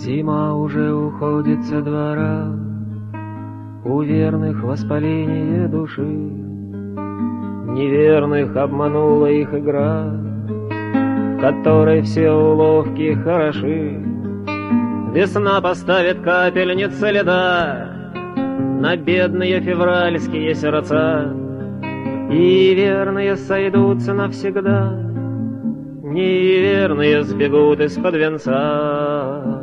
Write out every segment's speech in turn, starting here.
Зима уже уходит со двора, у верных воспаление души, неверных обманула их игра, в которой все уловки хороши. Весна поставит капельницы льда на бедные февральские сердца, и верные сойдутся навсегда, неверные сбегут из-под венца.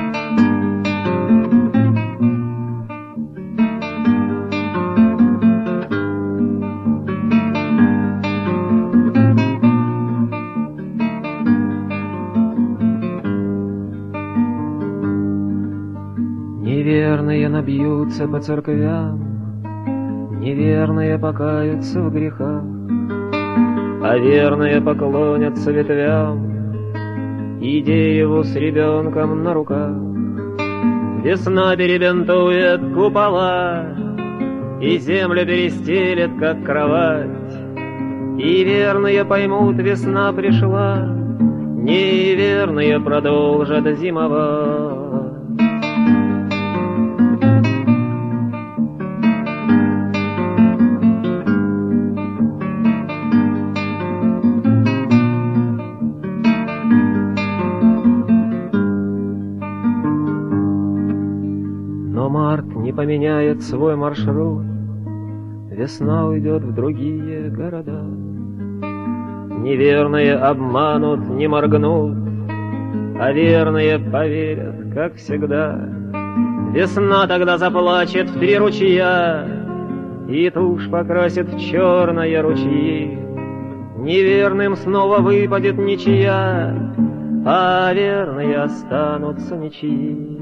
Неверные набьются по церквям, неверные покаются в грехах, а верные поклонятся ветвям и дереву с ребенком на руках. Весна перебинтует купола и землю перестелет, как кровать, и верные поймут, весна пришла, неверные продолжат зимовать. Но март не поменяет свой маршрут, весна уйдет в другие города. Неверные обманут, не моргнут, а верные поверят, как всегда. Весна тогда заплачет в 3 ручья, и тушь покрасит в черные ручьи. Неверным снова выпадет ничья, а верные останутся ничьи.